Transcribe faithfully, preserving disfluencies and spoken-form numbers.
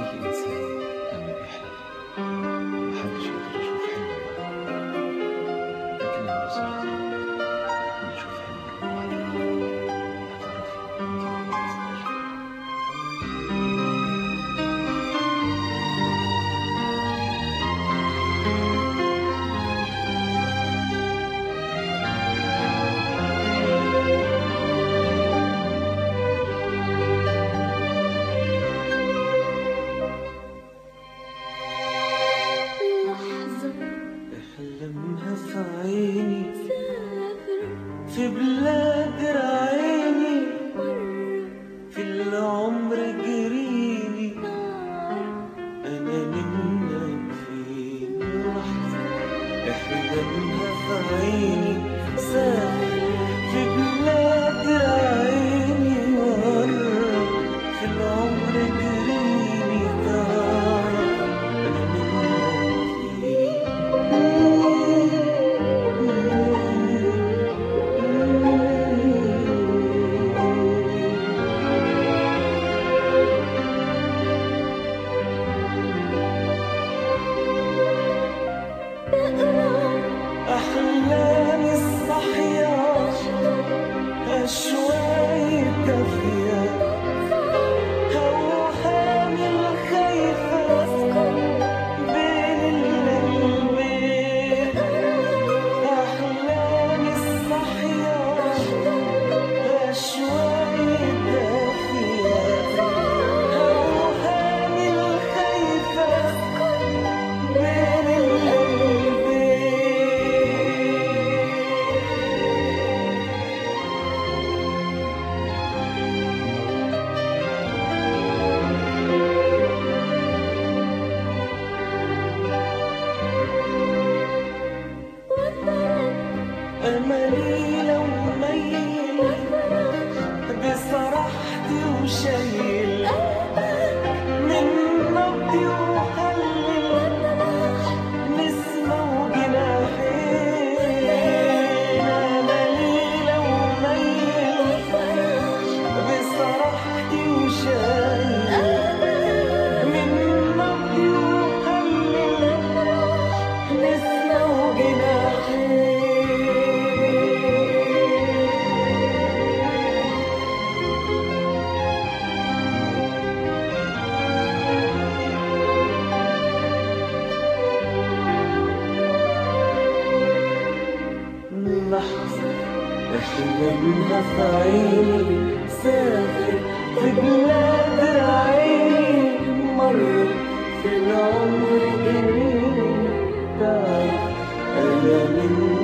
أي إنسان لما بيحلم محدش يقدر يشوف حلمه معاه، لكن لما صرت ونشوف حلمك لوحدك هتعرفي إنتي بتنساش. احلمها في عيني في بلاد رعيني في العمر جريني انا منك في لحظة. احلمها في عيني سافر في بلاد رعيني ورا في العمر جريني تعال انا منك فيه. أحلامي الصحية أشواقي الدافية أوهامي الخايفة بين القلبين. أحلامي الصحية أشواقي الدافية أوهامي الخايفة بين القلبين. أملي لو ميل بصراحتي وشايل من نبضي وهلل نسمة وجناحين. أملي لو ميل بصراحتي وشايل من نبضي وهلل نسمة وجناحين. لحظة أحلمها في عيني سافر في بلاد رعيني مرة في العمر جريني تعال أنا منك